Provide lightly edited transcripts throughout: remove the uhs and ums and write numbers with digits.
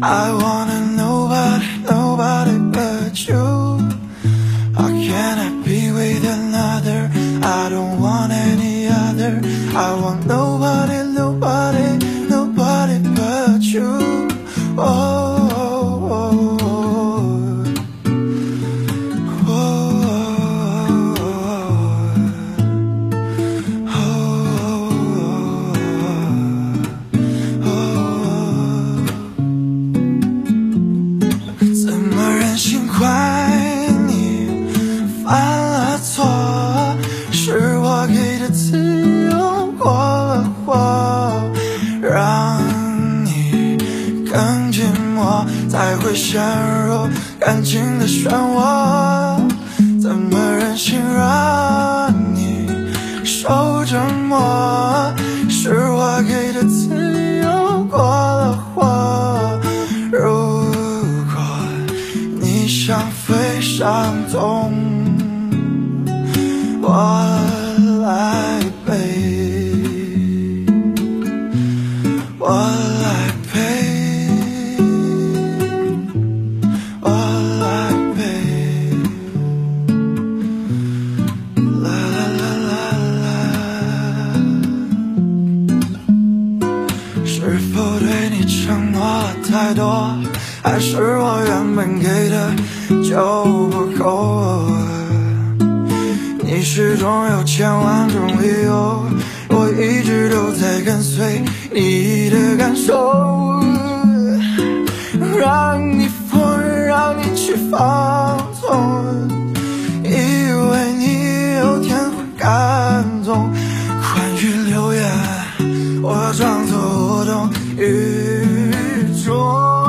I wanna nobody but you. How can I be with another? I don't want any other. I want nobody but you. Oh, oh, oh, oh, oh, oh, oh. 怎么忍心怪你犯了错？是我给的自由过了火，让你更寂寞，才会陷入感情的漩涡。怎么忍心让你受折磨？是我给的自由过了火。如果你想飞上空，我来背，我来背，我来背，啦啦啦啦啦。是否对你承诺了太多，还是我原本给的就不够？你始终有千万种理由，我一直都在跟随你的感受，让你疯，让你去放纵，以为你有天会感动。关于留言，我装作无动于衷。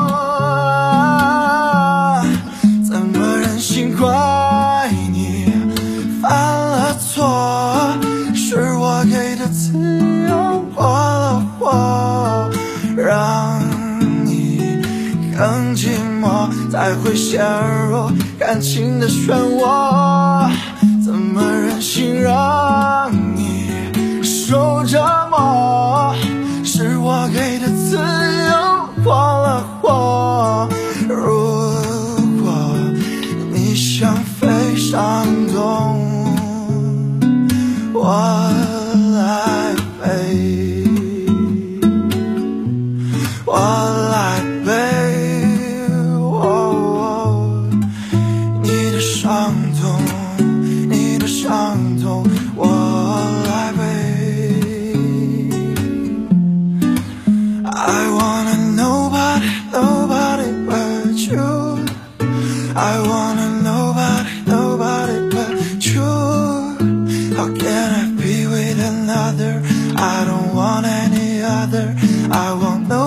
怎么忍心怪你犯了错？是我给的自由过了火，让你更寂寞，才会陷入感情的漩涡。怎么忍心让你受折磨？是我给的自由过了火。如果你想飞上空，我来背，我来背，哦，你的伤痛，你的伤痛，我来背。I wanna nobody but you. I wanna nobody but you. How can I be with another? I don't want any other. I want